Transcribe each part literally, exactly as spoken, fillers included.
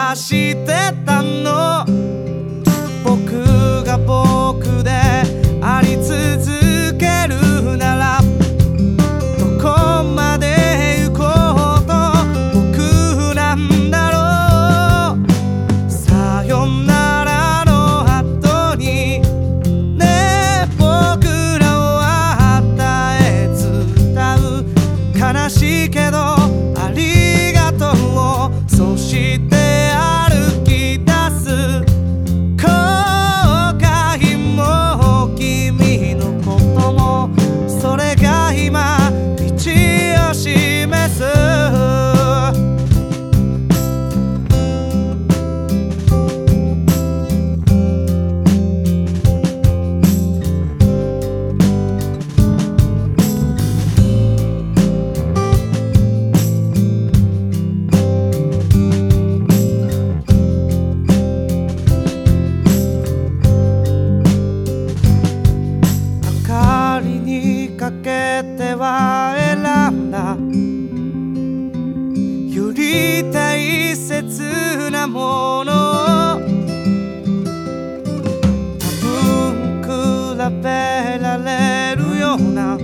探してたの。僕が僕であり続けるならどこまで行こうと僕なんだろう。さよならの後にね、僕らを与え伝う悲しいけどありがとうを、そして歩き出す後悔も君のことも、それが今道を示す。かけては選んだより大切なもの、多分比べられるような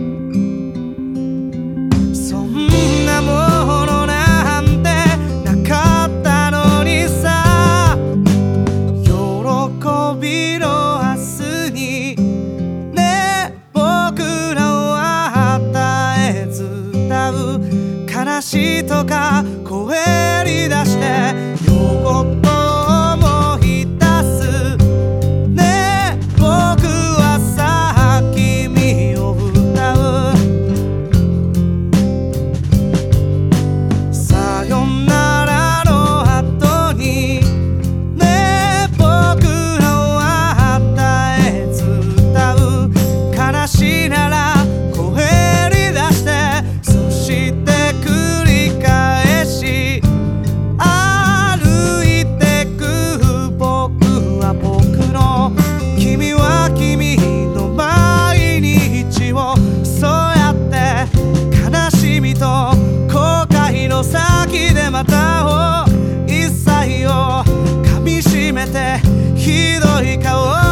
そんなものなんてなかったのにさ。喜びの明日に悲しいとか声に出して夜ごと思い出すね。僕はさ君を歌う。さよならの後にね、僕らを与え伝う悲しいなら声に出して、そして君の毎日をそうやって悲しみと後悔の先でまたを一切を噛みしめてひどい顔